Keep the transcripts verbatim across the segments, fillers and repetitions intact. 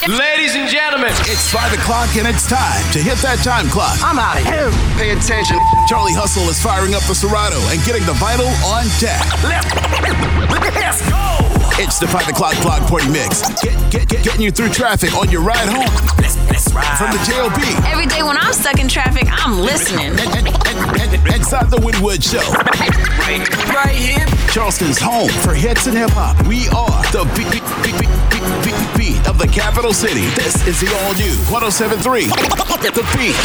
Ladies and gentlemen, it's five o'clock and it's time to hit that time clock. I'm out of here. Pay attention. Charlie Hustle is firing up the Serato and getting the Vital on deck. Let's go. It's the five o'clock block party mix. Get, get, get, getting you through traffic on your ride home. Let's, let's ride. From the J O B. Every day when I'm stuck in traffic, I'm listening. And, and, and, and, inside the Woodwood Show. Right, right here. Charleston's home for hits and hip hop. We are the beat, beat, beat, beat, beat, beat, beat of the capital city. This is the all new one oh seven point three. The Beat.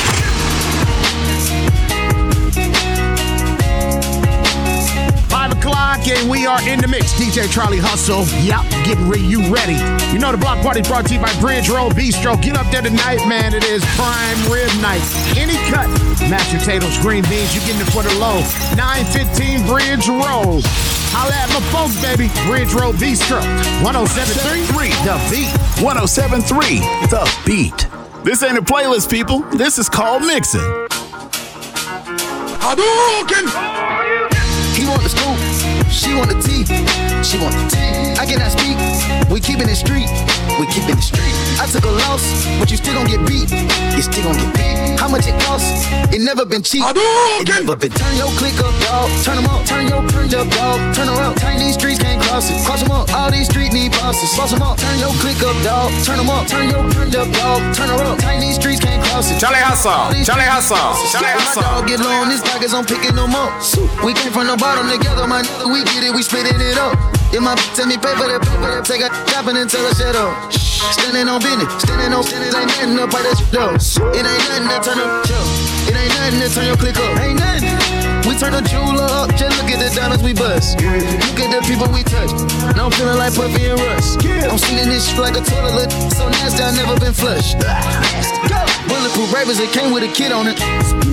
Five o'clock and we are in the mix. D J Charlie Hustle. Yup, getting re- you ready. You know the block party brought to you by Bridge Road Bistro. Get up there tonight, man. It is prime rib night. Any cut. Mashed potatoes, green beans. You getting it for the low. nine fifteen Bridge Road. Holla at my folks, baby. Bridge Road Bistro. one oh seven point three. The Beat. one oh seven point three. The Beat. This ain't a playlist, people. This is called mixing. Hadouken! He want the scoop, she want the tea, she want the tea. I cannot speak, we keepin' it street, we keepin' it street. I took a loss, but you still gon' get beat, you still gon' get beat. How much it cost? It never been cheap. It never been. Turn your click up, dawg. Turn them up, turn your turn up, dawg. Turn around, turn these streets can't cross it. Cross them up, all these streets need bosses. Boss them up, turn your click up, dawg. Turn them up, turn your turn up, dawg. Turn around, turn these streets can't cross it. Charlie Hustle, Charlie Hustle, Charlie Hustle. My dog get low on these pockets, I'm picking them up. We came from the bottom together, my nigga, we get it, we splitting it up. If my tell me pay for that, pay for that, take a tapping and tell her shut up. Standing on business, standing on standing, ain't nothing to fight that shit up. It ain't nothing to turn up, chill. It ain't nothing to turn your click up. Ain't nothing. We turn the jeweler up, just look at the diamonds we bust. Look at the people we touch. Now I'm feeling like Puffy and Russ. I'm seeing this shit like a toilet, so nasty I never been flushed. Bulletproof rappers, it came with a kid on it.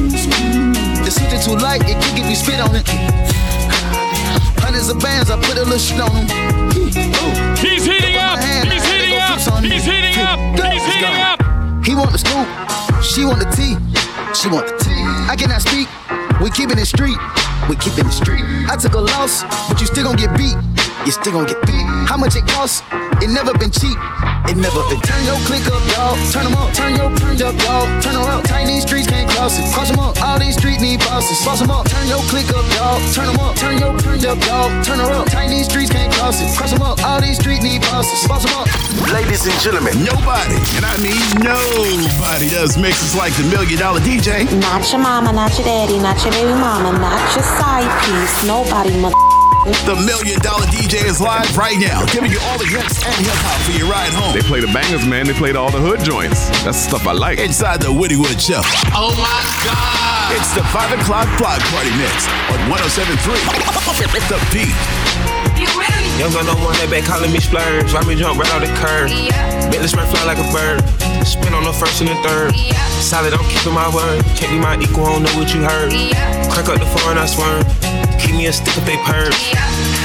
The switch too light, it could get me spit on it. Hundreds of bands, I put a little shit on them. He's heating up! He's heating up! He's heating up! He's heating up! He want the scoop, she want the tea, she want the tea. I cannot speak, we keepin' it street, we keepin' it street. I took a loss, but you still gon' get beat, you still gon' get beat. How much it cost? It never been cheap, it never been. Turn your click up, dawg. Turn them up, turn your turn up, dawg. Turn around, turn these streets can't cross it. Cross them up, all these streets need bosses. Boss them up, turn your click up, dawg. Turn them up, turn your turn up, dawg. Turn around, turn these streets can't cross it. Cross them up, all these streets need bosses. Boss them up. Ladies and gentlemen, nobody, and I mean nobody, does mixes like the Million Dollar D J. Not your mama, not your daddy, not your baby mama, not your side piece. Nobody, mother. The Million Dollar D J is live right now, giving you all the hits and hip hop for your ride home. They play the bangers, man. They played all the hood joints. That's the stuff I like. Inside the Woodwood Show. Oh my God! It's the five o'clock block party mix on one oh seven point three. The Beat. You ready? Young gun don't want that back calling me splurge. Why me jump right out the curb? Yeah. Bentley spread fly like a bird. Spin on the first and the third. Yeah. Solid, I'm keeping my word. Can't be my equal, I don't know what you heard. Yeah. Crack up the foreign, I swerve. Keep me a stick if they purge. Yeah.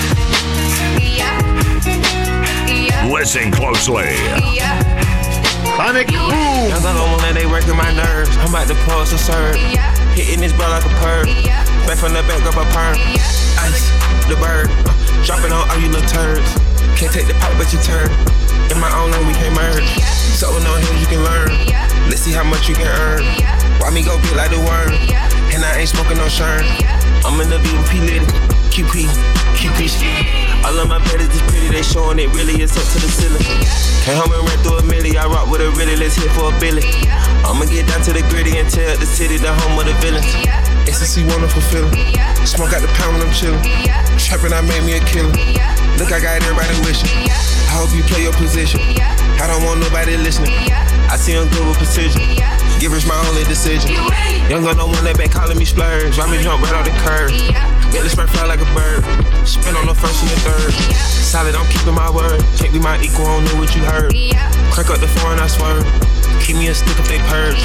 Listen closely. Yeah. Sonic Boom. Young gun don't want that, they working my nerves. I'm about to pour some serve. Yeah. Hitting this bro like a perk. Yeah. Back from the back up a perm. Yeah. Ice, the bird. Uh, dropping on all you little turds. Can't take the pipe, but you turn. In my own lane, we can't merge. Yeah. So no hills you can learn. Yeah. Let's see how much you can earn. Yeah. Why me go big like the worm? Yeah. And I ain't smoking no shern. Yeah. I'm in the V with P Litty. Q P, Q P. All of my brothers is pretty, they showing it really is up to the ceiling. Came home and ran through a milli, I rock with a really, let's hit for a billy. I'ma get down to the gritty and tell the city the home of the villains. Ecstasy wonderful feeling. Smoke out the pound when I'm chillin'. Trappin', I made me a killer. Look, I got everybody wishing. I hope you play your position. I don't want nobody listening. I see I'm good with precision. Give us my only decision. Young gun don't want that back calling me splurge. Why me jump right off the curb? Bentley spread fly like a bird. Spin on the first and the third. Solid, I'm keeping my word. Can't be my equal, I don't know what you heard. Crack up the foreign, I swerve. Keep me a stick if they purge.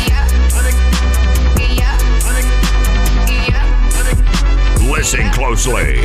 Listen closely.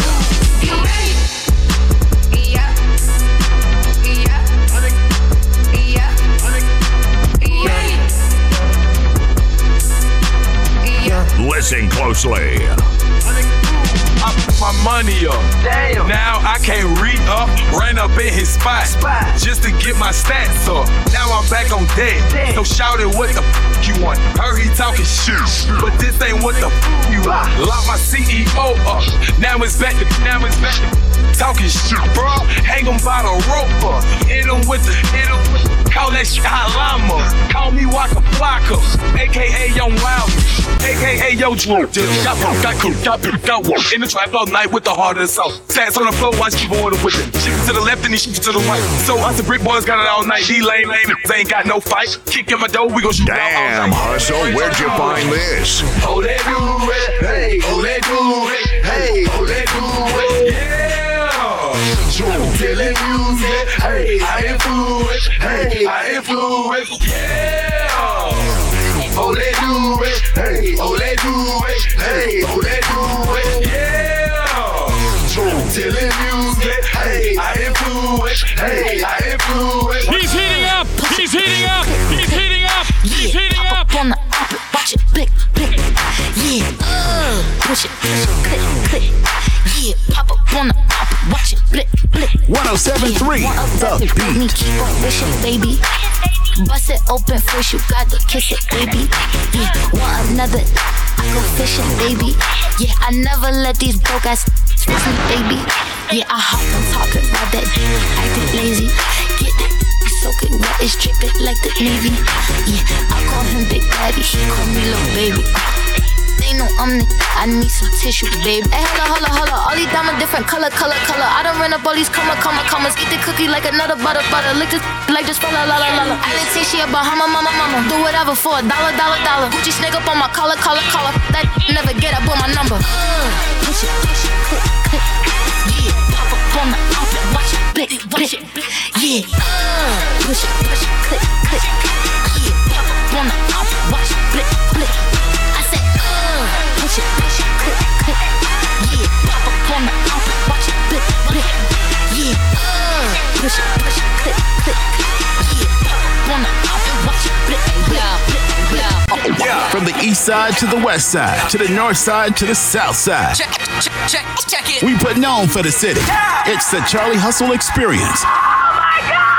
Listen closely. I put my money up. Damn. Now I can't re-up, ran up in his spot, Spot. just to get my stats up. Now I'm back on deck. So shout it, what the f you want? Heard he talking shit, but this ain't what the f you want. Lock my C E O up. Now it's back to, now it's back to talking shit, bro. Hang him by the rope up. Hit him with the, hit him with the, call that shit Alama. Call me Waka Flocka, A K A Young Wild, A K A Yo Drew. Got got got got got walk in the trap all night with the heart of the soul. Stats on the floor, watch keep on with it. Shoot to the left and he shoot to the right. So us the brick boys got it all night. D lane lane, they ain't got no fight. Kick in my door, we gon' shoot out all Damn, night. Hustle, where'd you find this? Oh, they do it, hey, oh, they do it, hey, oh, they do it, yeah. Killing music, hey, I influence, hey, I influence, yeah. Oh, they do it, hey, oh, they do it, hey, oh, they do it, yeah. Killing music, hey, I influence, hey, I influence. He's heating up, he's heating up, he's heating up, he's heating up. On the opera, watch it blick, blick, yeah, uh, push it, push it, click, click, yeah, pop up on the opera, watch it blick, blick. one oh seven point three, The Beat. Keep on wishing, baby. Bust it open first, you gotta kiss it, baby. Yeah, want another, I go fishing, baby. Yeah, I never let these broke ass fix me, baby. Yeah, I hop on top and ride that, acting lazy. Get that, soak it wet, it's dripping like the Navy. Yeah, I call him Big Daddy, he call me Lil Baby. They know I'm the, I need some tissue, baby. Hey, holla, holla, holla, all these diamonds different color, color, color. I done ran up all these comma, comma, commas. Eat the cookie like another butter, butter. Lick this like this, la, la, la, la, la. I didn't say she about mama, mama, mama. Do whatever for a dollar, dollar, dollar. Gucci snake up on my collar, collar, collar. That never get up on my number. Uh, push it, push it, click, click. Yeah, pop up on the outfit, watch it, blick, blick. Yeah, uh, push it, push it, click, click. Yeah, pop up on the outfit, watch it, blick, blick. I said, uh, push it, push it, click, click. Yeah, pop up on the outfit, watch it, blick, blick. Yeah, uh, push it, push it, click, click. Yeah, pop up on the outfit, watch it, blick, blick, blick, blick. From the east side to the west side, to the north side to the south side. Check, check, check, check it. We put on for the city. It's the Charlie Hustle Experience. Oh my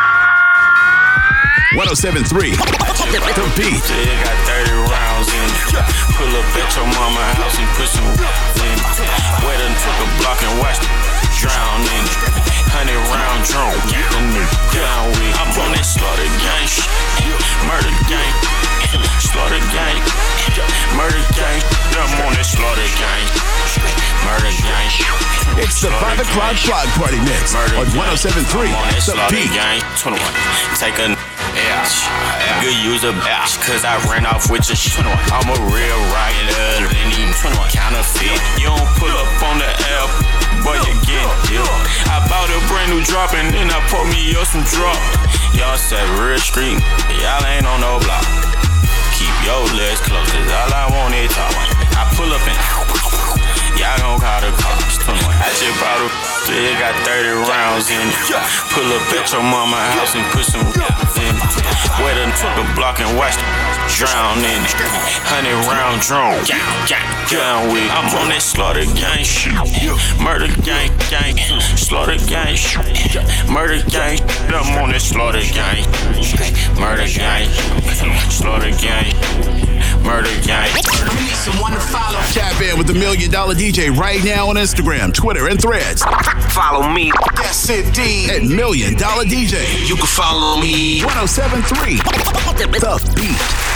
God! one oh seven point three, The Beat. Yeah, got thirty rounds in it. Pull up at your mama's house and put some in it. Wet and took a block and watched it drown in it. Hundred round drone, get the nigga down with. I'm on that slaughter gang shit. Murder gang. Slaughter gang. Murder gang. I'm on that slaughter gang. Murder gang. It's the five o'clock Block Party Mix Murder on one oh seven point three, The Beat. Gang. twenty-one. Take a H. Good use a H, cause I ran off with your shit. I'm a real rider, then even counterfeit. You don't pull up on the app, but you get it. I bought a brand new drop and then I pour me up some drop. Y'all said real street, y'all ain't on no block. Keep your legs closed, cause all I want is talk. I pull up and y'all gon' call the cops. I just brought a it got thirty rounds in it. Pull up at your mama's house and put some in it. Wet and took a block and watched it drown in it. Hundred round drone, down with. I'm on that slaughter gang shit. Murder gang, gang, slaughter gang shit. Murder gang, I'm on that slaughter gang. Murder gang, slaughter gang. Murder gang. Someone to follow. Tap in with the Million Dollar D J right now on Instagram, Twitter, and Threads. Follow me. Yes, indeed. At Million Dollar D J. You can follow me. one oh seven point three, The Beat.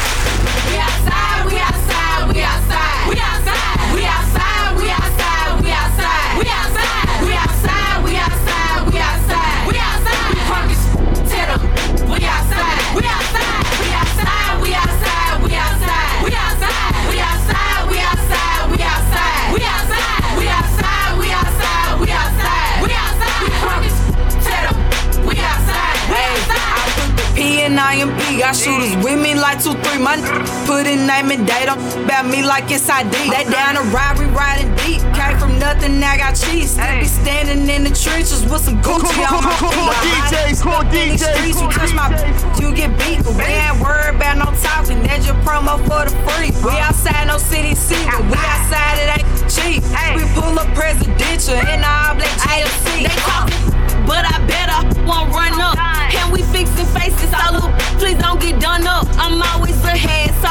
We outside, we outside, we outside, we outside, we outside, we outside, we outside, we outside, we outside, we outside, we outside, we outside, we crunk as tell them, we outside, we outside, we outside, we outside, we outside, we outside, we outside, we outside, we outside, we outside, we outside, we outside, we outside, we outside, we crunk as tell them, we outside, we outside. P and I M P, got shooters with me like two, three. My n- put in name and date on about me like it's I D. That down the ride, we riding deep. Came from nothing, now got cheese. Still be standing in the trenches with some Gucci on my feet. Cool D Js, cool D Js, You touch my you get beat. But we ain't worried about no talking. That's your promo for the free. We outside no city C, but we outside it ain't cheap. We pull up presidential in all black G M C. They talking, but I better won't run up. And we fixing faces, all little please don't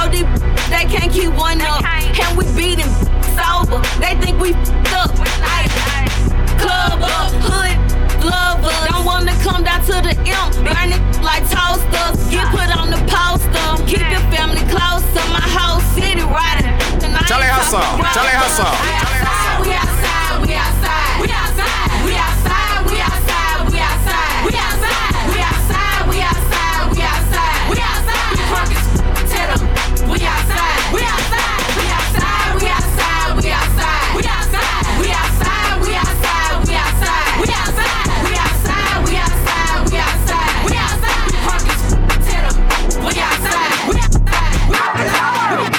know these they can't keep one up. And we beat them sober. They think we f***ed up. Club up, hood, lover. Don't wanna come down to the M. Burn it like toasters. Get put on the poster. Keep your family closer. My whole city riding. Charlie Hustle. Charlie Hustle. We outside, we outside, we outside, we outside, we outside, we outside, we outside, we outside, we outside, we outside, we outside, we crunk as tell them, we outside, we outside, we outside, we outside, we outside, we outside, we outside, we outside, we outside, we outside, we outside, we outside, we outside, we outside, we crunk as tell them, we outside, we outside, we outside.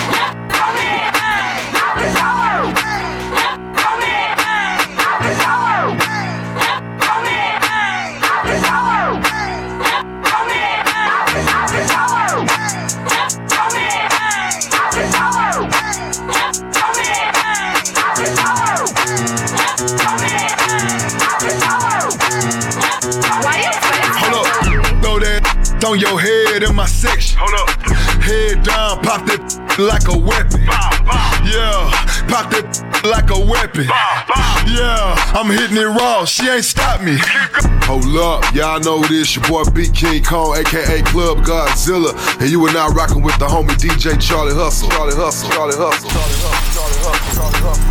On your head in my section. Hold up. Head down, pop that like a weapon. Bow, bow. Yeah, pop that like a weapon. Bow, bow. Yeah, I'm hitting it raw. She ain't stopped me. Hold up, y'all know this. Your boy B King Kong, aka Club Godzilla, and you are now rocking with the homie D J Charlie Hustle. Charlie Hustle. Charlie Hustle. Charlie Hustle. Charlie Hustle. Charlie Hustle.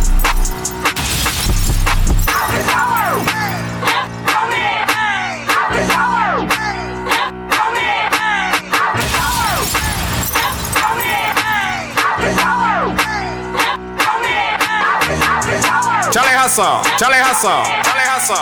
Charlie Hustle, Charlie Hustle, Charlie Hustle.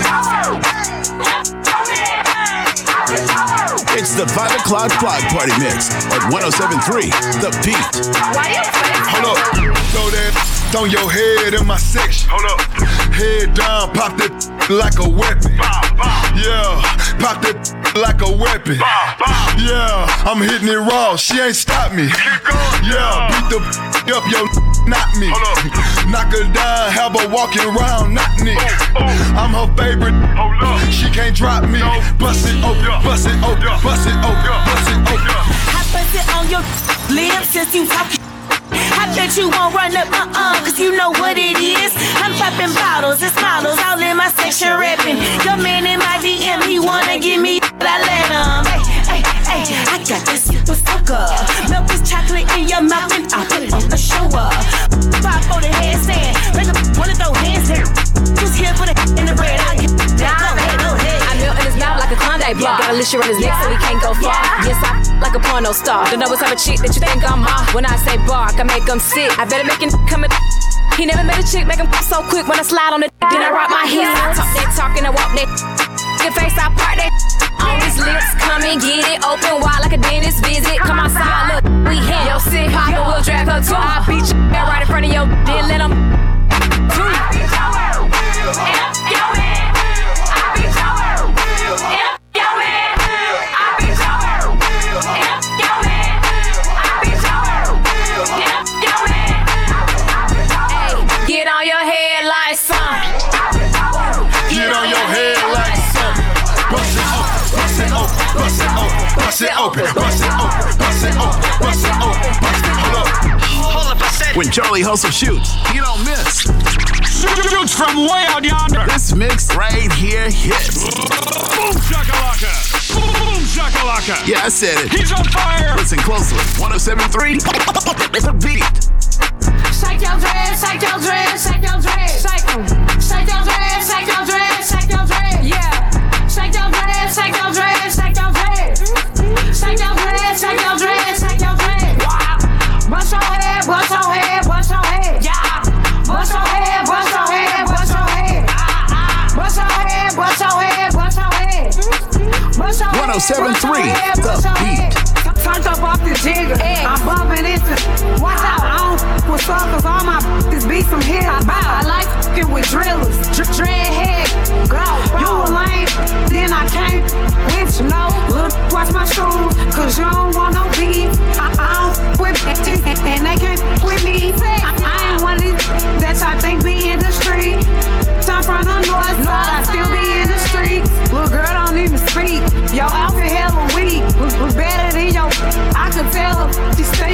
It's the five o'clock block party mix at one oh seven point three The Beat. Hold up, throw that on your head in my section. Hold up, head down, pop that like a weapon. Yeah, pop that like a weapon. Yeah, I'm hitting it raw. She ain't stopped me. Yeah, beat the up, yo, not me. Knock her down, have her walking around, not me. I'm her favorite. She can't drop me. Bust it open, bust it open, bust it open, bust it open. I bust it on your lips since you talking. I bet you won't run up my arm, cause you know what it is. I'm popping bottles, it's models, all in my section rapping. Your man in my D M, he wanna give me that I let him. Hey, hey, hey, I got this super sucker. Milk this chocolate in your mouth and I put it on the show up. Pop for the handstand, make a wanna throw hands there. Just here for the in the bread, I'll get that. Go ahead, go ahead. I melt in his mouth like a Klondike bar. Got a lish around his neck so he can't go far. Yes, I like a porno star. Don't know what type of chick that you think I'm off. When I say bark, I make him sick. I better make him come in. He never made a chick make him so quick. When I slide on the then I rock my hips. I talk that talk and I walk that. Your face, I part that. On his lips, come and get it. Open wide like a dentist visit. Come outside, look, we hit. Yo, sick, Papa will drag her too. I beat you right in front of your. Then let him. I beat your world. Yo, man. I beat your world. Yo, man. I beat your world. Yo, man. I beat your world. Yo, man. Hey, get on your head like some. Get on your head like something. Bust it open, bust it open, bust it open, bust it open, bust it open, bust it open, bust it open, bust it. Hold up. Hold up, I said. When Charlie Hustle shoots, he don't miss. Shoots from way out yonder. This mix right here hits. Boom shakalaka. Boom shakalaka. Yeah, I said it. He's on fire. Listen closely. one oh seven point three The Beat. Shake your dress, shake your dress, shake your dress, shake them. Shake your dress, shake your dress, shake your dress. Yeah. Shake your dress, shake your dress, shake your dress. Shake your dress, shake your dress, shake your dress. Wow. Bust your head, bust your head, bust your head. Yeah. Bust your head, bust your head, bust your head. Bust your head, bust your head, bust your head. Bust your head. one oh seven point three The Beat. Turned up off the jigger. I'm bumping into. Watch out, I don't with suckers. All my bitches be some hit. I, I like fucking with drillers. Dread head, go. You a lame, then I can't with you. No, look, watch my shoes, cause you don't want no beef. I, I don't quit and they can't quit me. I, I ain't one of these that I think be in the street. Time from the north side, I still be in the street. Little girl don't even speak. Your outfit hella weak. Was better than your. I could tell she stay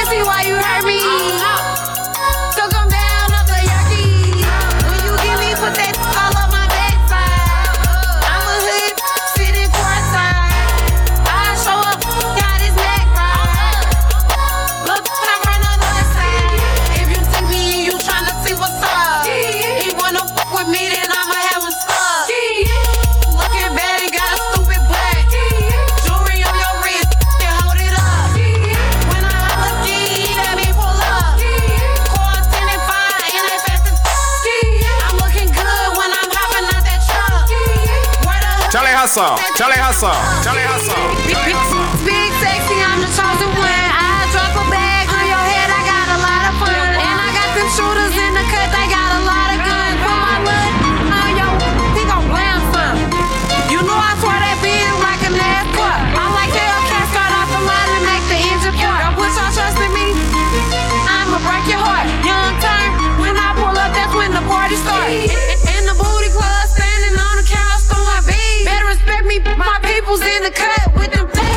pussy, why you hurt me? So come down off the yerky. When you give me, put that all on my backside. I'm a hood, sitting courtside. I show up, got his neck right. Look, I run on the side. If you take me and you tryna see what's up, he wanna fuck with me, then I'ma have him stuck. Looking bad, he got a stupid butt. Jewelry on your wrist, you hold it up. When I holla G, let me pull up. Call ten and five, and I fast as I'm looking good when I'm hopping out that truck. Where the hood Charlie Hustle, Charlie Hustle, Charlie Hustle, Charlie Hustle. Big sexy, I'm the chosen one. I drop a bag on your head, I got a lot of fun. And I got them shooters in the cut, they got a lot of guns. Put my blood on your, he gon' blam some. You know I swear that bitch like a NASCAR. I like Hellcat, start off the line and make the engine fart. Don't put your trust in me, I'ma break your heart. Young turn, when I pull up, that's when the party starts. In the booty club, standing on the couch, throwing beats. Better respect me, my people's in the cut with them things.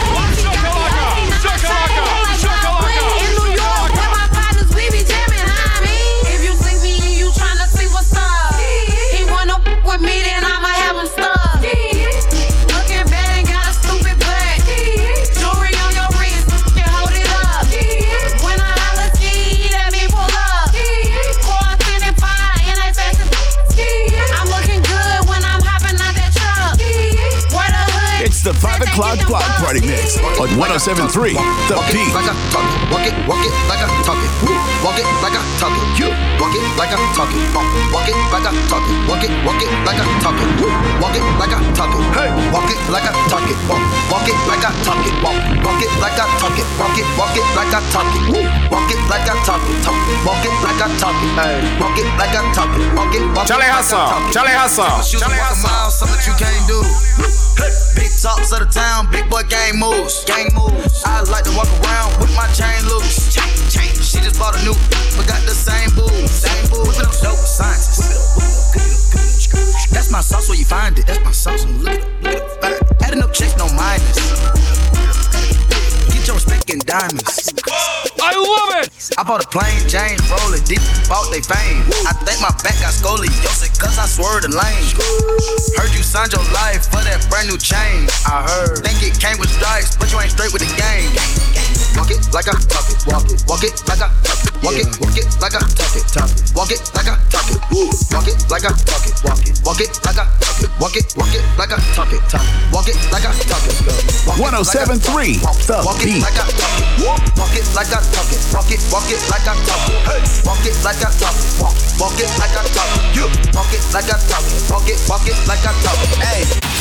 In New York, with my partners, we be jamming, homie. If you see me and you tryna see what's up, he wanna f with me, then I'ma have him stuck. Looking bad and got a stupid butt. Jewelry on your wrist, you hold it up. When I holla G, let me pull up. Call ten and five, and I fast as I'm looking good when I'm hopping out that truck. Where the hood It's the five o'clock block party mix on one oh seven point three The Beat. Like I talk it, walk it, walk it like I talk it. Woo. Walk it like I talk it. You walk it like I talk it. Walk, walk it like I talk it. Walk it, walk it like I talk it. Woo. Walk it like I talk it. Hey, walk it like I talk it. Walk, walk it like I talk it. Walk, walk it like I talk it. Walk it, walk it like I talk it. Woo. Walk it like I talk it. Talk, walk it like I talk it. Hey, walk it like I talk it. Walk it, walk it. Charlie Hustle, Charlie Hustle, Charlie Hustle. Something you can't do. Hey. Big talks of the town, big boy gang moves, gang moves. I like to walk around with my chain loose. Chain, chain. She just bought a new, but got the same boo, same boo. Whipping up dope scientists. That's my sauce where you find it. That's my sauce. Look at it. Adding up checks, no minus. Get your respect in diamonds. I love it. I bought a plain Jane, rolling deep, bought they fame. I think my back got scoliosis, cause I swerved the lane. Heard you signed your life for that brand new chain. I heard. Think it came with stripes, but you ain't straight with the game. Walk it like I talk it, walk it, walk it like I talk it, walk it, walk it like I talk it, talk it, walk it like I talk it, walk it like I talk it, walk it, walk it like I talk it, walk it, walk it like I talk it, talk it, walk it like I talk it. one oh seven point three The Beat. Like I talk it, walk it like I talk it, walk it, walk it like I talk it, hey, walk it like I talk it, walk, walk it like I talk it, you, walk it like I talk it, walk it, walk it like I talk it, hey.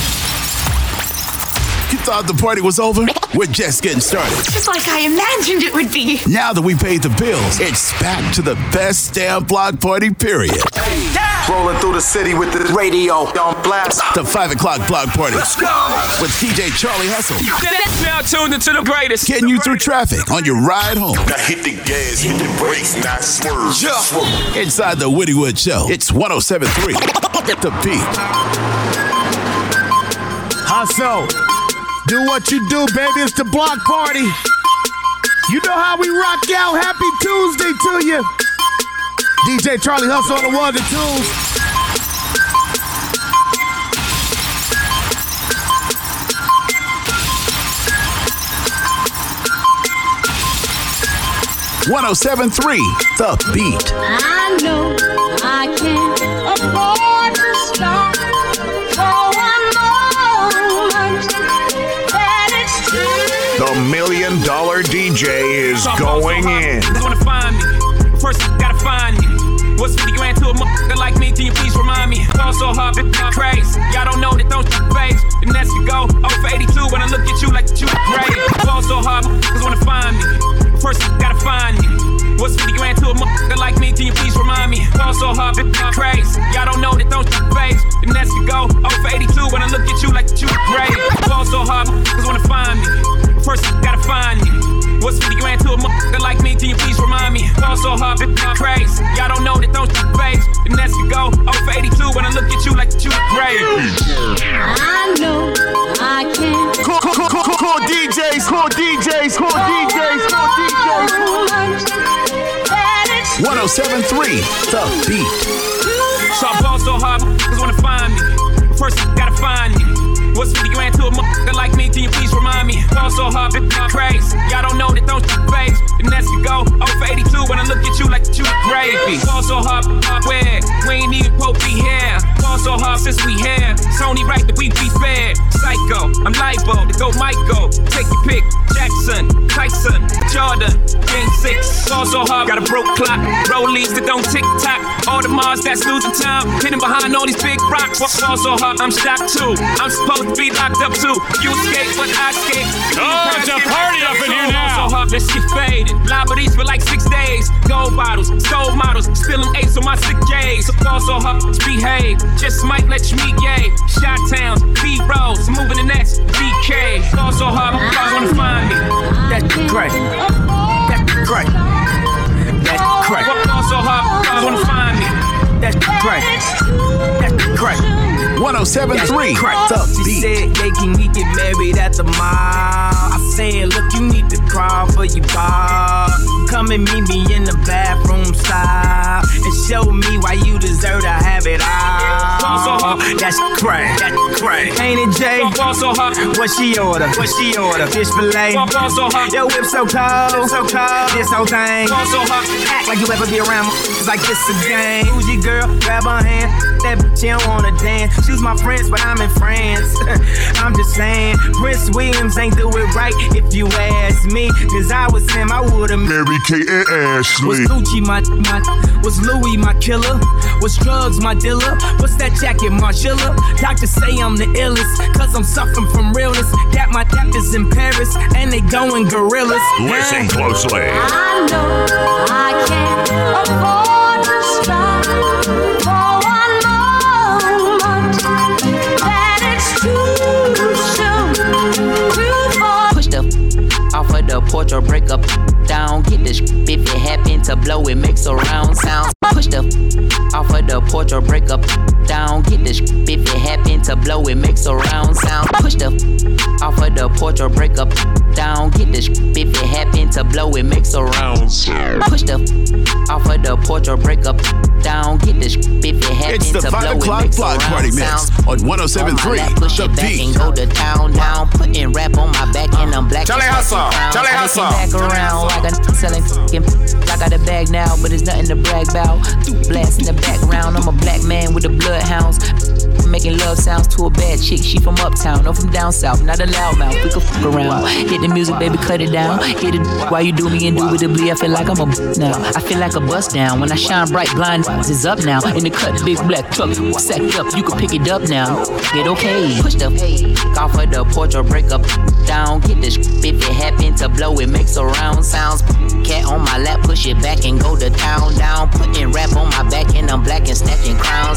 You thought the party was over? We're just getting started. Just like I imagined it would be. Now that we paid the bills, it's back to the best damn block party, period. Yeah. Rolling through the city with the radio on blast. The five o'clock block party. Let's go. With D J Charlie Hustle. Now tuned into the greatest. Getting you through traffic on your ride home. Now hit the gas, hit the brakes, not swerve. Yeah. Swerve. Inside the Woodywood Show, it's one oh seven point three The Beat. Hustle. Do what you do, baby. It's the block party. You know how we rock out. Happy Tuesday to you. D J Charlie Hustle on the ones and twos. one oh seven point three The Beat. I know I can't afford to stop for one moment. That it's true. The Million Dollar D J is going in. Wanna find me? First you gotta find me. What's fifty grand to a motherfucker like me? Can you please remind me? Fall so hard, bitch, I'm crazy. Y'all don't know that don't you face. And that's to go over eighty-two when I look at you like you crazy. Fall so hard, cause wanna find me. First you gotta find me. What's fifty grand to a motherfucker like me? Can you please remind me? Fall so hard, bitch, I'm crazy. Y'all don't know that don't you face. And that's to go over eighty-two when I look at you like you crazy. Fall so hard, cause wanna find me. First you gotta find me. What's fifty grand to a motherfucker like me? Can you please remind me? Fall so hard, bitch, I'm crazy. Y'all don't know that don't you face. And that's to go over eighty-two when I look at you like you crazy. I know I can't. Cool, cool, cool, cool, cool D Js, cool D Js, cool D Js, cool D Js. oh seven three, The Beat. So I ball so hard, cause wanna find me. First you gotta find me. What's fifty grand to a motherfucker like me? Can you please remind me? Ball so hard, it's crazy. Y'all don't know that don't you face. And that's to go oh for eighty-two when I look at you like you the gravy. Ball so hard, where? We ain't even Pope be here. Ball so hard since we here. It's only right that we be fair. Psycho, I'm libo to go Michael. Take your pick. Jackson, Tyson, Jordan, game six. Ball so hard, got a broke clock. Rollies that don't tick tock. All the Mars that's losing time. Hidden behind all these big rocks. Ball so hard, I'm shocked too. I'm supposed to be locked up too. You escape, but I escape. Oh, it's a party up in here now. So hard, let's get faded. Liberties for like six days. Gold bottles, soul models, spilling ace on my sick days. So fall so hard, behave. Just might let you meet gay. Shot towns, B rolls, moving the next B K. Fall so hard, I wanna find me. That's great. That's great. That's great. Fall so hard, I wanna find me. That's great. That's great. ten seventy-three, The Beat. She said, yeah, can we get married at the mall? I said, look, you need to crawl for your bar. Come and meet me in the bathroom style and show me why you deserve to have it all. That's great, that's great. Ain't it, Jay? What she order? What she order? Fish fillet. Yo, whip so cold, so cold. This whole thing. Act like you ever be around me. Like this a game. Bougie girl, grab her hand. That bitch, she don't wanna dance. She's my friends, but I'm in France. I'm just saying, Prince Williams ain't do it right if you ask me. Cause I was him, I would've Mary Kate and Ashley. Was Gucci my, my, was Louis my killer? Was drugs my dealer? What's that jacket, Margilla? Doctors say I'm the illest, cause I'm suffering from realness. Got my doctors in Paris, and they going gorillas. Listen closely. I know I can't afford to stop for one moment. That it's too soon to fall. Push the off of the porch or break up down. Get the sh- if it happen to blow, it makes a round sound. Push the off of the porch or break up down. Get the sh- if it happen to blow, it makes a round sound. Push the off of the porch or break up down. Get the sh- if it happen to blow, it makes a round sound. Push the off of the porch or break up down. Get the sh- if it happen It's the to five blow, it o'clock makes a block round party sound. mix on ten seventy-three, The Beat. And go to town down, putting rap on my back and I'm black. Charlie Hustle, Charlie Hustle. Back around like a selling f***ing. I got a bag now, but it's nothing to brag about. Blast in the background, I'm a black man with the bloodhounds. Making love sounds to a bad chick, she from uptown, no from down south, not a loudmouth, we can f*** around. Hit the music, baby, cut it down. Hit it while you do me indubitably, I feel like I'm a b- now. I feel like a bust down, when I shine bright, blind is up now. In the cut, big black truck, sack up, you can pick it up now. Get okay, push the off of the porch or break up down. Get the sh- if it happen to blow, it makes a round sounds. Cat on my lap, push it back and go to town down. Putting rap on my back and I'm black and snatching crowns.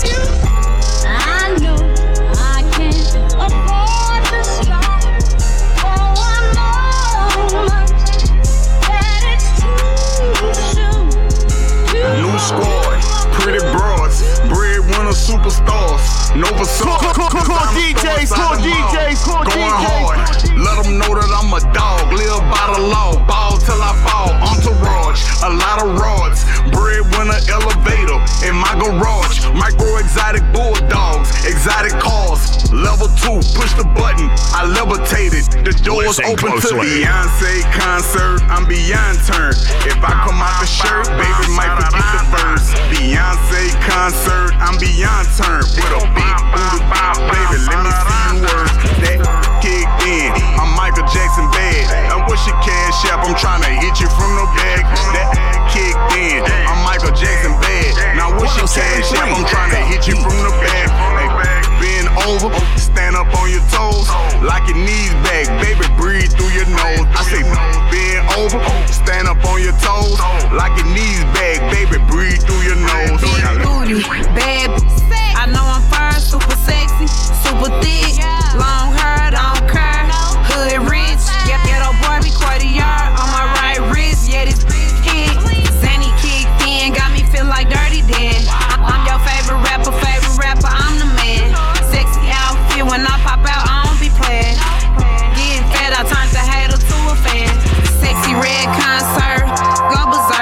I know I can't afford to stop for one moment. That it's too soon to New squad, pretty broads, breadwinner superstars. Nova Soul. Cool, cool, cool D Js, cool D Js, cool D Js. Going hard. Let them know that I'm a dog. Live by the law. Ball till I fall. Entourage. A lot of rods. Breadwinner elevator in my garage. Micro exotic bulldogs. Exotic cars. Level two. Push the button. I levitated. The doors Listen open closely. to Beyonce concert. I'm beyond turn. If I come out the shirt, baby might forget the verse. Beyonce concert. I'm beyond turn. With a big booty, baby, let me see you work. That kicked in, I'm Michael Jackson bad. And what's your cash app? I'm tryna hit you from the back. That kicked in, I'm Michael Jackson bad. Now what's your cash app? I'm tryna hit you from the back. Hey, bend over, stand up on your toes, lock your knees back, baby, breathe through your nose. I say bend over, stand up on your toes, lock your knees back, baby, breathe through your nose. Big booty, bad. I know I'm fine, super sexy, super thick, long hair, don't care, hood rich, yeah, ghetto boy, be quite a yard on my right wrist, yeah, this kick, Zanny kicked in, got me feel like Dirty Dan. I'm your favorite rapper, favorite rapper, I'm the man. Sexy outfit, when I pop out, I don't be playing. Getting fed, I turn the hater to a fan. Sexy red concert, go berserk.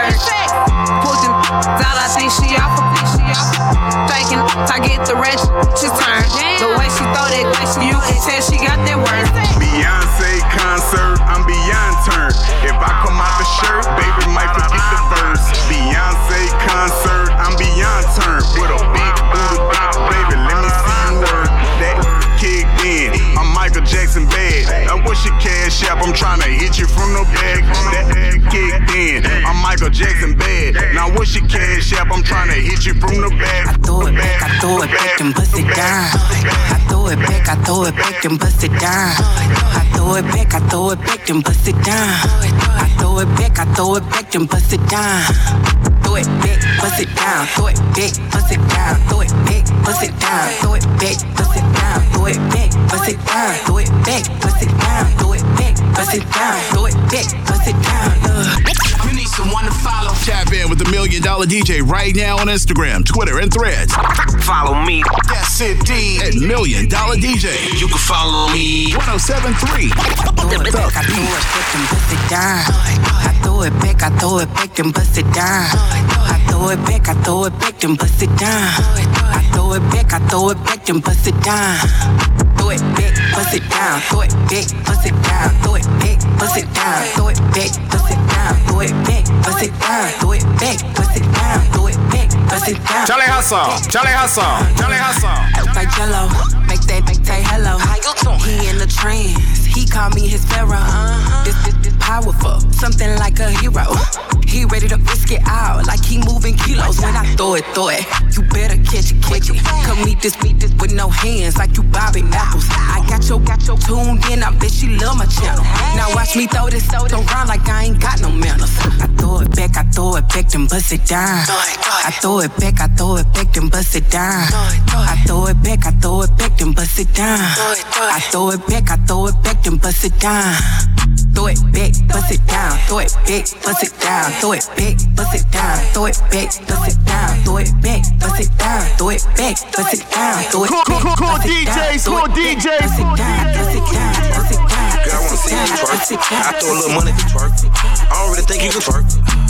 she turn. The way she throw that question, you can tell she got that word. Beyonce concert, I'm beyond turn. If I come out the shirt, baby might forget the verse. Beyonce concert, I'm beyond turn. With a big booty, baby, let me see you work. That kicked in, I'm Michael Jackson bad. Now what's your cash app? I'm tryna hit you from the back. That kicked in, I'm Michael Jackson bad. Now what's your cash app? I'm tryna hit you from the back. I throw it back, I throw it back and bust it down. I throw it back, I throw it back and bust it down. I throw it back, I throw it back and bust it down. I throw it back, I throw it back and bust it down. Throw it back, bust it down. Throw it back, bust it down. Throw it back, bust it down. Throw it back, bust it down. Throw it back, bust it down. Throw it back, bust it down. Throw it back, bust it down. Throw it back, bust it down. You need someone to follow. Tap in with the Million Dollar D J right now on Instagram, Twitter, and Threads. Follow me. That's it, D. At Million Dollar D J. You can follow me. one oh seven point three. Throw it back, I throw it back and bust it down. I throw it back, I throw it back and bust it down. I throw it back, I throw it back and bust it down. I throw it back, I throw it back and bust it down. Throw it back, bust it down. Throw it back, bust it down. Throw it back, bust it down. Throw it back, bust it down. Throw it back, bust it down. Throw it back, bust it down. Throw it back, bust it down. Charlie Hustle, Charlie Hustle, Charlie Hustle. Like Jello, make that make say hello. He in the trance, he call me his pharaoh. This this this powerful, something like a hero. He ready to risk it out, like he moving kilos. When I throw it, throw it, you better catch it, catch it. Come meet this, meet this with no hands, like you bobbing apples. I got your, got your tuned in, I bet she love my channel. Now watch me throw this, throw it around like I ain't got no manners. I throw it back, I throw it back, then bust it down. I throw it back, I throw it back, then bust it down. I throw it back, I throw it back, then bust it down. I throw it back, I throw it back, then bust it down. Throw it back, bust it down. Throw it back, bust it down. Throw it back, bust it down. Throw it back, bust it down. Throw it back, bust it down. Throw it back, bust it down. Throw it back, bust it down. Cool D Js, cool D Js. Bust it down, bust it down. Girl, I wanna see you twerk. I throw a little money if you twerk. I don't really think you can twerk.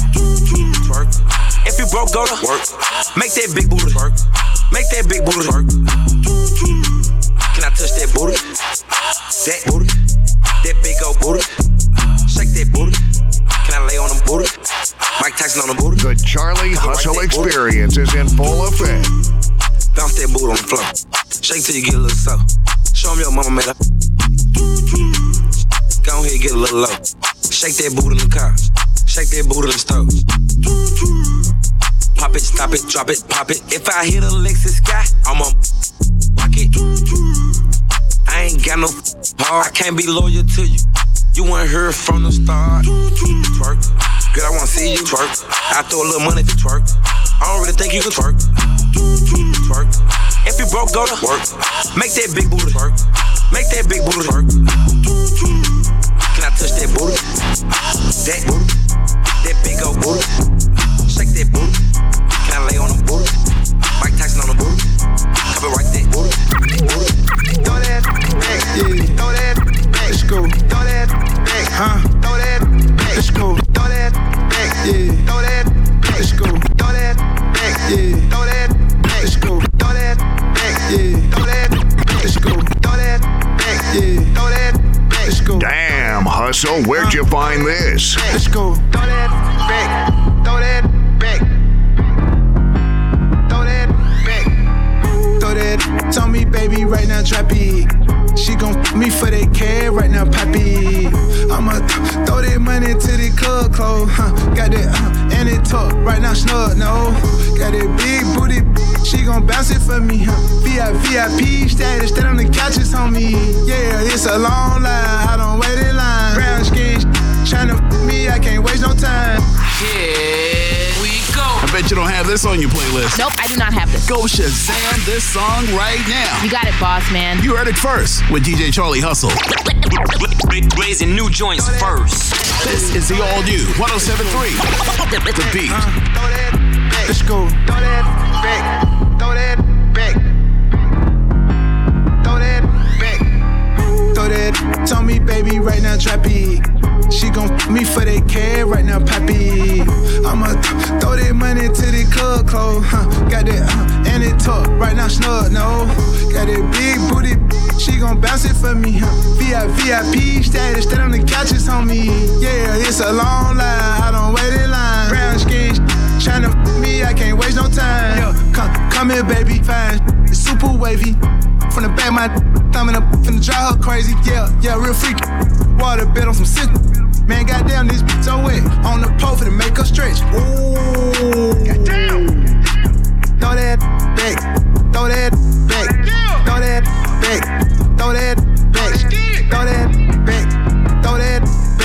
Twerk. If you broke, go to work. Make that big booty twerk. Make that big booty twerk. Can I touch that booty? That booty. That big old booty. Shake that booty. Can I lay on them booty? Mike Tyson on the booty. The Charlie Hustle Experience is in full effect. Bounce that booty on the floor. Shake till you get a little soft. Show 'em your mama made up. Go ahead, get a little low. Shake that booty in the car. Shake that booty in the stove. Pop it, stop it, drop it, pop it. If I hit a Lexus sky, I'm on rock it. I ain't got no heart. I can't be loyal to you. You weren't here from the start. Twerk. Girl, I wanna see you twerk. I throw a little money if you twerk. I don't really think you can twerk. Twerk. If you broke, go to work. Make that big booty twerk. Make that big booty twerk. Can I touch that booty? That booty. That big old booty. Shake that booty. Can I lay on the booty? Mike Tyson on the booty. Cover right that booty. Booty. Throw that back, yeah. Throw that back. Let's go. Throw that back, huh? Throw that back. Let's go. Throw that back, yeah. Throw that back. Let's go. Throw that back, yeah. Throw that back. Let's go. Throw that back, yeah. Throw that back. Let's go. Throw that back, yeah. Throw that back. Let's go. Damn, Hustle, where'd you find this? Let's go. Throw that back. Throw that back. Throw that back. Throw that. Tell me, baby, right now, drop it. She gon' f me for that cash right now, poppy. I'ma th- throw that money to the club clothes, huh? Got that, uh, and it tuck right now, snug, no. Got that big booty, she gon' bounce it for me, huh? V I P status, stand on the couches, homie. Yeah, it's a long line, I don't wait in line. Brown skin, tryna f me, I can't waste no time. Here we go. I bet you don't have this on your playlist. Nope, I do not have this. Go Shazam this song right now. You got it, boss man. You heard it first with D J Charlie Hustle. Raising new joints first. This is the all new one oh seven point three. The Beat. Uh, throw that back. Let's go. Throw that back. Throw that back. Throw that back. Throw that. Tell me, baby, right now, drop it. She gon' f me for that cash right now, papi. I'ma th- throw that money to the club clothes, huh? Got that, uh, and it tuck right now, snug, no. Got that big booty, she gon' bounce it for me, huh? V I P status, stay on the couches, homie. Yeah, it's a long line, I don't wait in line. Brown skin, tryna f me, I can't waste no time. Yeah, come, come here, baby, fine, it's super wavy. From the back, my thumbing up, finna drive her crazy. Yeah, yeah, real freaky. Water bed on some sick. Man, goddamn, this bitch so wet. On the pole for to make her stretch. Ooh, goddamn. Throw that back, throw that back, throw that back, throw that back, throw that back, throw that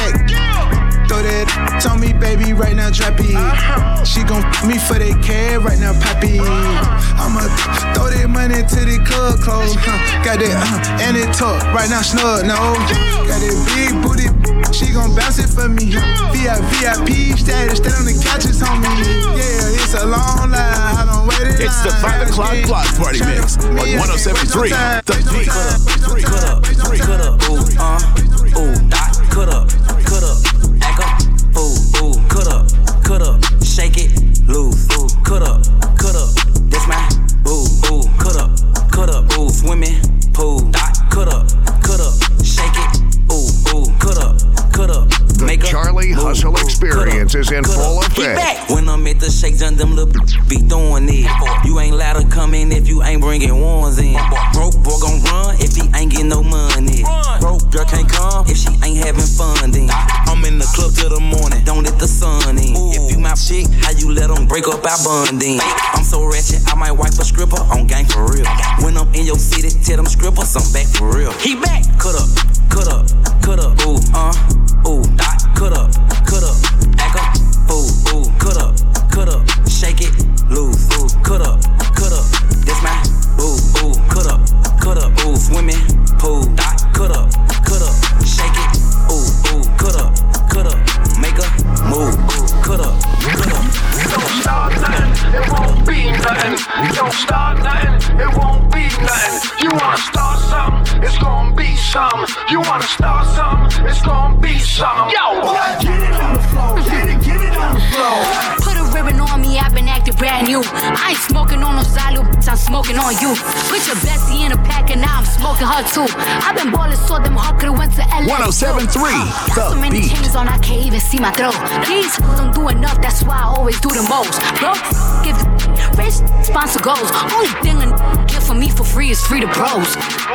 back, throw that. Tell me, baby, right now, drop it. She gon' f me for that cash right now, papi. I'ma th- throw that money to the club clothes, huh? Got that, uh, and it tuck right now, snug, no. Got that big booty, she gon' bounce it for me. V I P status, stay on the couches, homie. Yeah, it's a long line, I don't wait in line. It's the five o'clock block party mix on one oh seven point three. The Beat. Cut up, cut up, ooh, uh, ooh, dot, cut up, cut up, act up, ooh, ooh, cut up, cut up, shake it, loose, ooh, cut up, cut up, that's my, ooh, ooh, cut up, cut up, ooh, swimming pool, dot, cut up, cut up, shake it, ooh, ooh, cut up, cut up. The Charlie Hustle Experience is in full effect. When I'm at the shakes and them little be throwing it. You ain't allowed to come in if you ain't bringing ones in. Broke boy gon' run if he ain't getting no money. Broke girl can't come if she ain't having fun then. I'm in the club till the morning, don't let the sun in. If you my chick, how you let them break up our bonding? I'm so ratchet, I might wipe a stripper on gang for real. When I'm in your city, tell them strippers I'm back for real. He back, cut up, cut up, cut up, ooh, uh, ooh, dot, cut up, cut up, act up, ooh, ooh, cut up, cut up, shake it, loose, ooh, cut up, cut up, that's my, ooh, ooh, cut up, cut up, ooh, swimming pool, dot, cut up, cut up, shake it, ooh, ooh, cut up, cut up, make a move, ooh, cut up, cut up. Don't start nothing, it won't be nothing. Don't start nothing, it won't be nothing. You wanna start something, it's gonna be something. You wanna start something, it's gonna be something. Yo, get it on the floor, get it, get it on the floor. Put a ribbon on me, I've been acting brand new. I ain't smoking on no silo, I'm smoking on you. Put your bestie in a pack and now I'm smoking her too. I've been ballin' so them hard could've went to L A. one oh seven point three, so The many Beat. chains on, I can't even see my throat. These don't do enough, that's why I always do the most. Bro, give the rich sponsor goals. Only thing a get for me for free is free to bros.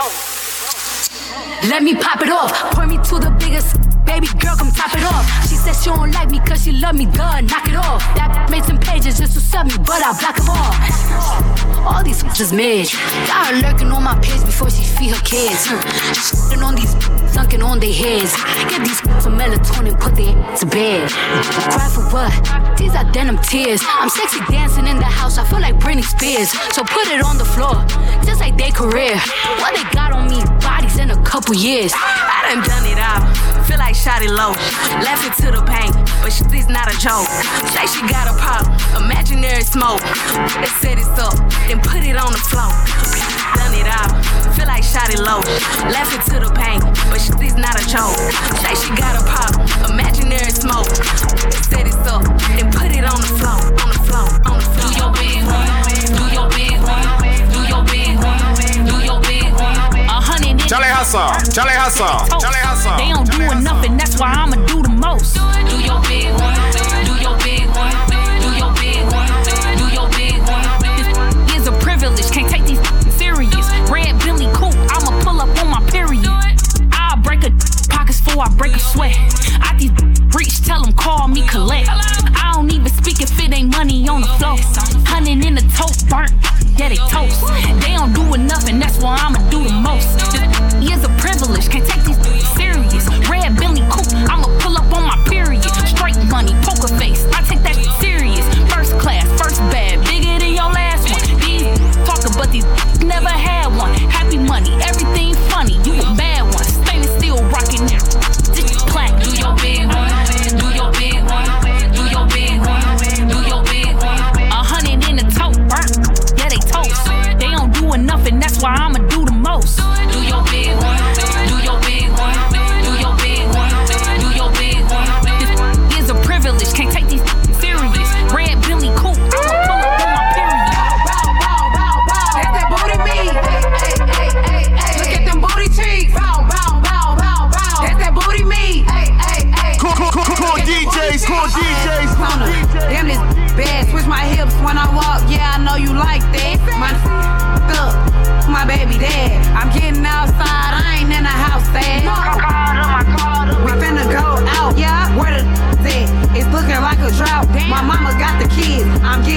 Let me pop it off, pour me to the biggest. Baby girl, come top it off. She said she don't like me cause she love me, duh, knock it off. That made some pages just to sub me, but I block them off. All these f***s is mid. Got her lurking on my page before she feed her kids. Shitting on these sunken on their heads. Get these f***s some melatonin, put their to bed. Cry for what? These are denim tears. I'm sexy dancing in the house, I feel like Britney Spears. So put it on the floor, just like their career. What they got on me, bodies in a couple years. I done done it all. Feel like shot it low. Left it to the paint, but shit's not a joke. Say she got a pop, imaginary smoke. They set it up, then put it on the floor. Done it all. Feel like shot it low. Left it to the paint, but shit's not a joke. Say she got a pop, imaginary smoke. They set it up, then put it on the floor, on the floor, on the floor. Do your big one, do your big one, do your big one, do your big one. A hundred. Charlie Hustle, Charlie Hustle, Charlie Hustle. They don't do enough, and that's why I'ma do the most. Do your big one, do your big one, do your big one, do your big one. This is a privilege, can't take these serious. Red Billy Coupe, I'ma pull up on my period. I'll break a pockets before I break a sweat. I these reach, tell them call me collect. I don't even speak if it ain't money on the floor. Hundred in the tote, burnt, yeah they toast. They don't do enough, and that's why I'ma do the most. This is a privilege, can't take these serious. Red Billy Coupe, I'ma pull up on my period. Straight money, poker face, I take that serious. First class, first bad, bigger than your last one. These talking, but these never had one. Happy money, everything funny, you a bad one. Stainless steel rocking now. This is plaque. Do your big one, do your big one, do your big one, do your big one. A hundred in the tote, burnt, yeah they toast.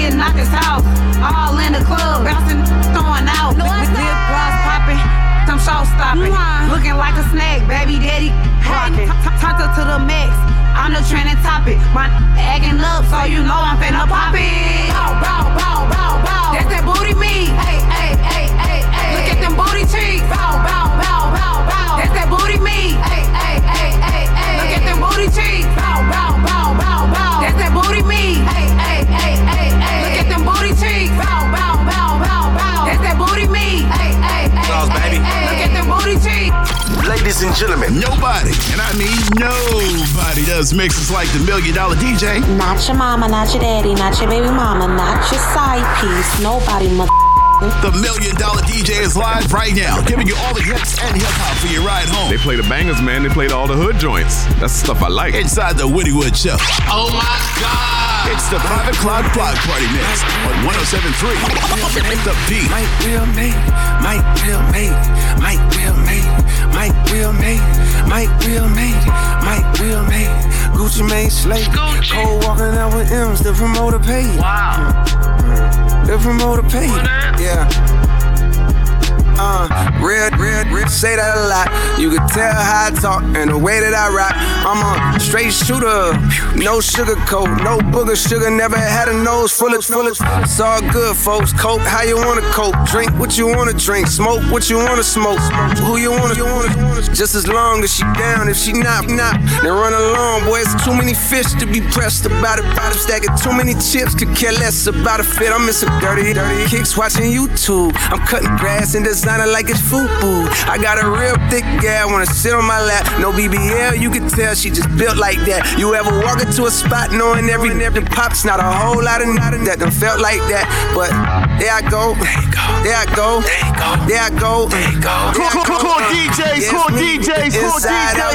shit, knock his house. All in the club, bouncing, throwing out. Lip gloss popping, some show stopping. Looking like a snack, baby daddy rocking. Turned up to the max, I'm the trending topic. My acting up, so you know I'm finna pop it. Bow, bow, bow, bow, bow. That's that booty me. Hey, hey, hey, hey, hey. Look at them booty cheeks. Bow, bow, bow, bow, bow. That's that booty me. Hey, hey, hey, hey, hey. Look at them booty cheeks. Bow, bow, bow, bow, bow. That's that booty me. Hey, hey, hey, hey, hey. Look at them booty cheeks. Bow, bow, bow, bow, bow. That's that booty me. Hey, hey, hey, Charles, hey, baby. hey. Look at them booty cheeks. Ladies and gentlemen, nobody, and I mean nobody, does mixes like the Million Dollar D J. Not your mama, not your daddy, not your baby mama, not your side piece. Nobody, mother. The Million Dollar D J is live right now, giving you all the hits and hip hop for your ride home. They play the bangers, man. They played all the hood joints. That's the stuff I like. Inside the Woody Wood Show. Oh my God! It's the five o'clock block party mix on one oh seven point three. The beat. Mike Will made, Mike Will made, Mike Will made, Mike Will made, Mike Will made, Mike Will made. Gucci made slate. Cole walking out with M's. The promoter paid. Wow. The promoter paid. Yeah. Uh, red, red, red, say that a lot. You can tell how I talk and the way that I rock. I'm a straight shooter, no sugar coat, no booger sugar. Never had a nose full of, full of. It's all good, folks. Cope how you wanna cope. Drink what you wanna drink. Smoke what you wanna smoke. Who you wanna, you wanna. Just as long as she down. If she not, not, then run along. Boy, it's too many fish to be pressed about it. Bottom stacking too many chips. Could care less about a fit. I'm missing dirty, dirty kicks watching YouTube. I'm cutting grass and design. Like it's food. I got a real thick gal, wanna sit on my lap. No B B L, you can tell she just built like that. You ever walk into a spot knowing every every pop's not a whole lot of nothing that done felt like that. But there I go, there I go, there I go, there I go. Cool, cool, cool D Js, cool D Js, cool D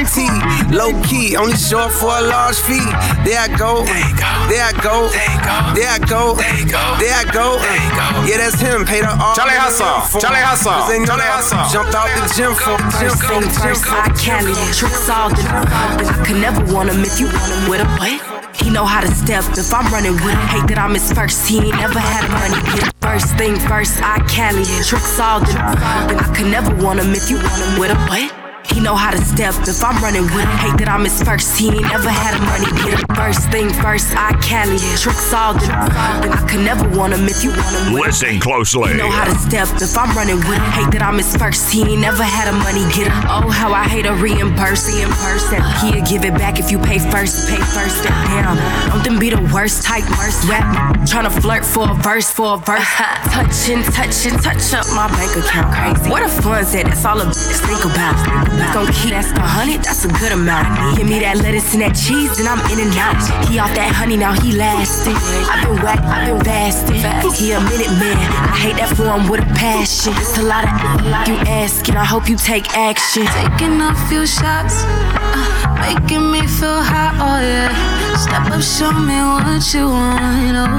Js. Low key, only short for a large fee. There I go, there I go, there I go, there I go. Yeah, that's him. Pay the all. Charlie Hustle, Charlie Hustle. Charlie Hustle. Jumped out the gym for First thing first, I carry it. Tricks all the I could never want him if you want him with a what? He know how to step if I'm running with him. Hate that I miss first, he ain't never had money. First thing first, I carry it. Tricks all the I could never want him if you want him with a what? He know how to step if I'm running with him. Hate that I miss first, he ain't never had money. First thing first, I carry it. Tricks all the I could never want him if you want him. Listen closely. He know how to step if I'm running with him. Hate that I miss first, he ain't never had a money getter. Oh, how I hate a reimburse, reimburse. He'll give it back if you pay first, pay first. Damn, don't them be the worst type, worst rap. Tryna flirt for a verse, for a verse. Touching, touching, touch up my bank account. Crazy. Where the funds at? That's all a bitch think about. Gon' keep that's the honey, that's a good amount. Give me that lettuce and that cheese, and I'm in and out. He off that honey, now he lasting. I've been whack, I've been fasting. He a minute man, I hate that form with a passion. It's a lot of you asking, I hope you take action. Taking a few shots, uh, making me feel hot, oh yeah. Step up, show me what you want, oh.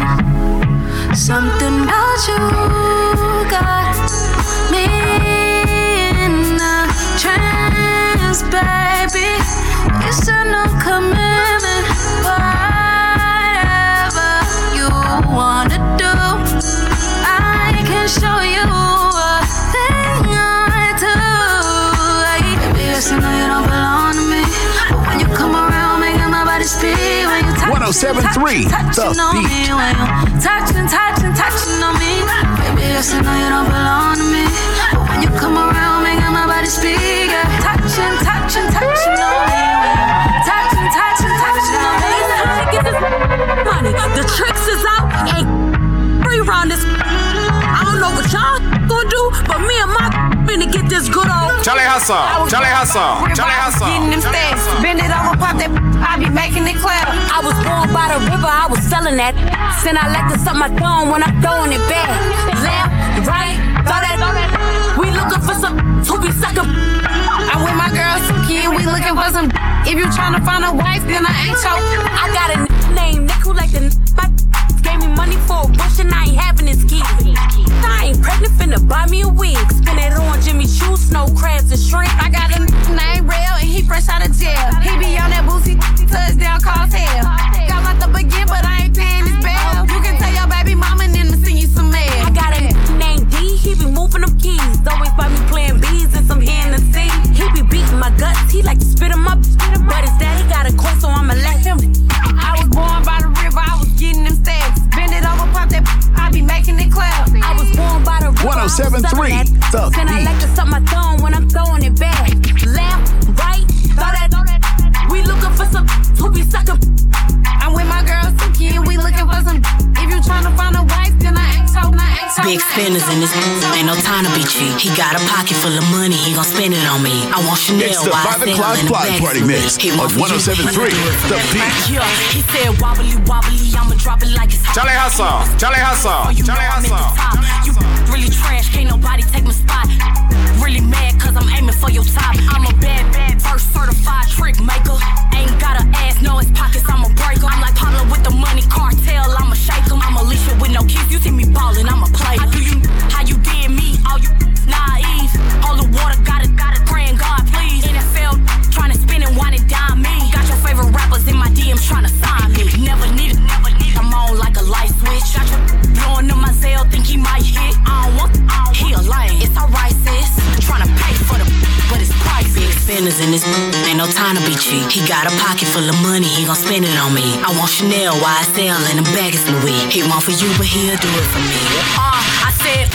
Something about you got me in a trance, baby. You said no commitment, whatever you wanna do, I can show you a thing I do. Baby, yes, I know you don't belong to me, but when you come around, making my body speed. When you touch, one oh seven point three, The Beat. When you touching, touching, touching on me, baby, yes, I know you don't belong to me, but when you come around, making my body speak. Touching, touching, touching on me, touching, touching, touching on me. Get this money. The tricks is out, ain't free round this. I don't know what y'all gonna do, but me and my finna get this good old Charlie Hustle, Charlie Hustle, Charlie Hustle. Getting them stacks, bend it over, pop that. I be making it clap. I was born by the river, I was selling that. Then I like to suck my thumb when I'm throwing it back. Left, right, throw that. We looking for some who be sucking. I'm with my girl Suki and we looking for some. If you tryna find a wife, then I ain't choke. I got a name, Nick who like the my gave me money for a bush and I ain't having his kids. I ain't pregnant, finna buy me a wig. Spin it on Jimmy Choo, snow crabs and shrimp. I got a name real and he fresh out of jail. He be on that boosie touchdown, cause hell. Got like the begin, but I ain't paying his bail. You can tell your baby mama like to spit in my but his daddy got a course, so I'ma let him. I was born by the river, I was getting them stabs. Bend it over, pop that, I be making it clap. I was born by the river, one oh seven point three The Beat. I like to suck my thumb when I'm throwing it back. Left, right, throw that, throw that. We looking for some who be sucking. I'm with my girl Suki and we looking for some. If you tryna find a wife, then I ain't so, I ain't so. Big spenders in this, ain't no time to be cheap. He got a pocket full of money, he gon' spend it on me. I want Chanel. It's the five o'clock block party mix on one oh seven point three The Beat. Yeah, he said wobbly wobbly, I'ma drop it like it's hot. Charlie Hustle, Charlie Hustle, you Charlie know Hustle. You really trash, can't nobody take my spot. Really mad cause I'm aiming for your top. I'm a bad, bad, first certified trick maker. Ain't got an ass, no his pockets, I'm a breaker. I'm like Pablo with the money cartel, I'ma shake him. I'm Alicia with no keys, you see me ballin', I'ma play. How do you, how you did me, all you naive. All the water, got it, got it, praying God please. N F L, tryna spin and wind it down me. Got your favorite rappers in my D Ms tryna sign me. Never need it, never need it. I'm on like a light switch. Got your blowing up my Zelle, think he might hit. I don't want, I don't he a lame. It's alright sis, tryna pay for the, but it's priceless. Big spenders in this, ain't no time to be cheap. He got a pocket full of money, he gon' spend it on me. I want Chanel, Y S L, and a bag of Louis. He want for you, but he'll do it for me. Uh, I said.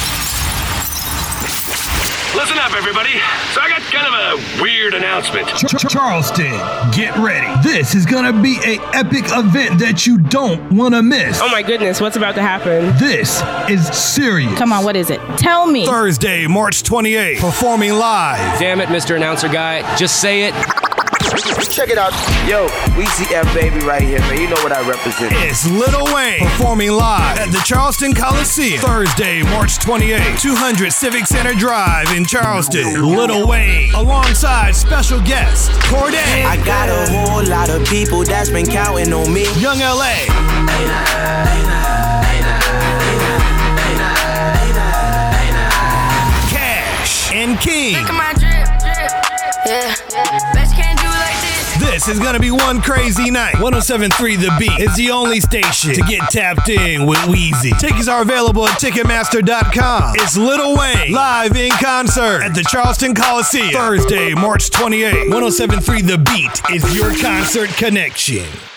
Listen up, everybody. So I got kind of a weird announcement. Ch- Charleston, get ready. This is gonna be a epic event that you don't wanna miss. Oh my goodness, what's about to happen? This is serious. Come on, what is it? Tell me. Thursday, March twenty-eighth, performing live. Damn it, Mister Announcer Guy. Just say it. Check it out. Yo, Weezy F Baby right here, man. You know what I represent. It's Lil Wayne performing live at the Charleston Coliseum. Thursday, March twenty-eighth, two hundred Civic Center Drive in Charleston. Lil Wayne, alongside special guest, Cordae. I got a whole lot of people that's been counting on me. Young L A. Cash and King. Look at my drip, drip. Yeah, bitch can't do it like this. This is gonna be one crazy night. one oh seven point three The Beat is the only station to get tapped in with Weezy. Tickets are available at Ticketmaster dot com. It's Lil Wayne live in concert at the Charleston Coliseum. Thursday, March twenty-eighth. one oh seven point three The Beat is your concert connection.